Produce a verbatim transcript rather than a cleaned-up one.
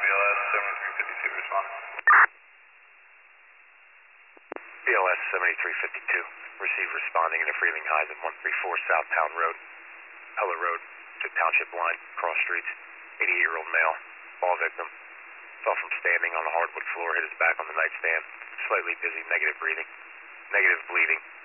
L S seventy-three fifty-two responding. B L S seventy-three fifty-two. Receive responding in a Freeling Heights at one thirty-four South Town Road. Heller Road to Township Line, cross streets. eighty-eight-year-old male. Fall victim. Saw from standing on the hardwood floor, hit his back on the nightstand. Slightly dizzy, negative breathing. Negative bleeding.